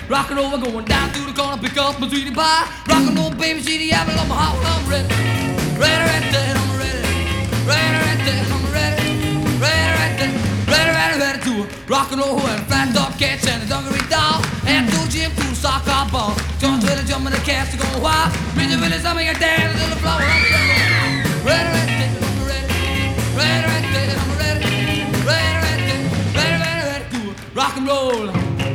Rock and roll, we're going down to the corner, pick up my sweetie pie. Rock and roll, baby, see the apple on my heart, I'm ready. Ready, right there, I'm ready. Ready, right there, I'm ready. Ready, right there, ready, ready, ready to rock and roll and flat top cats and a dungaree doll. And to gym, to soccer ball. Jones Willie jumping the cats to go wild. Really, really, something like that, a little flower, I'm ready. Ready, right there, I'm ready. Ready, right there, I'm ready. Ready, right there, ready, ready, ready to rock and roll.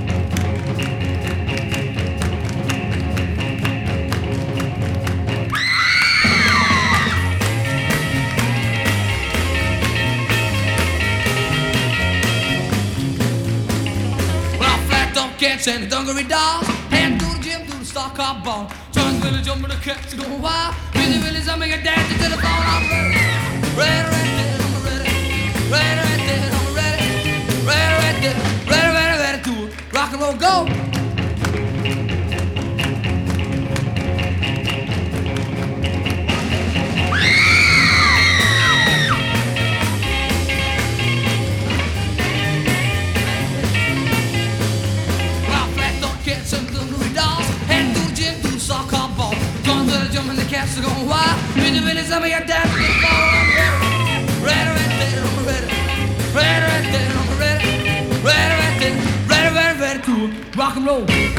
Cats and the dungaree dolls, and to the gym, to the stock car ball. Jones Willie jumping the cats to go wild. Really, really, something like that to the phone. I'm ready. Ready, right there, I'm ready. Ready, right there, I'm ready. Ready, right there, ready, ready, ready to rock and roll, go. Jumping the cats are going wild. Really, really, something like that. Ready, right there, I'm ready. Ready, right there, I'm ready. Ready, right there, ready, ready, ready to rock and roll.